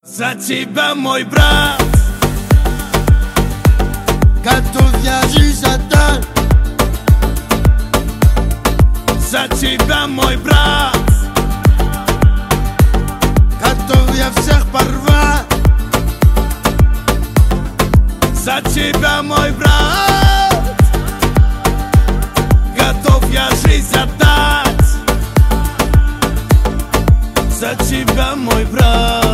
За тебя, мой брат, готов я жизнь отдать. за тебя, мой брат, готов я всех порвать. за тебя, мой брат, готов я жизнь отдать. За тебя, мой брат.